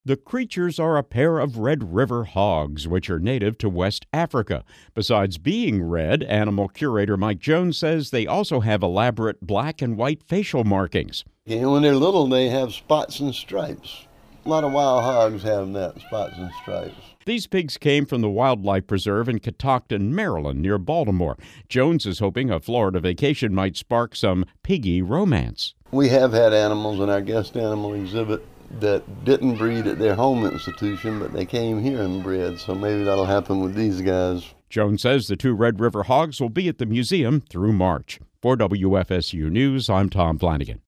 The creatures are a pair of Red River hogs, which are native to West Africa. Besides being red, animal curator Mike Jones says they also have elaborate black and white facial markings. When they're little, they have spots and stripes. A lot of wild hogs have that, spots and stripes. These pigs came from the Wildlife Preserve in Catoctin, Maryland, near Baltimore. Jones is hoping a Florida vacation might spark some piggy romance. We have had animals in our guest animal exhibit that didn't breed at their home institution, but they came here and bred, so maybe that'll happen with these guys. Jones says the two Red River hogs will be at the museum through March. For WFSU News, I'm Tom Flanagan.